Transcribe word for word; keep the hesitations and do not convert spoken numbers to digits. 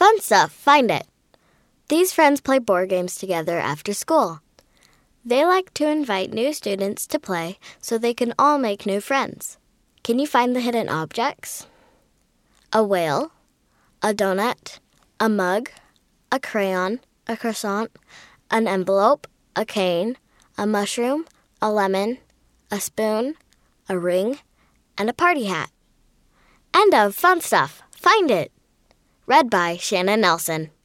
Fun stuff. Find it. These friends play board games together after school. They like to invite new students to play so they can all make new friends. Can you find the hidden objects? A whale, a donut, a mug, a crayon, a croissant, an envelope, a cane, a mushroom, a lemon, a spoon, a ring, and a party hat. End of Fun Stuff. Find it. Read by Shannon Nelson.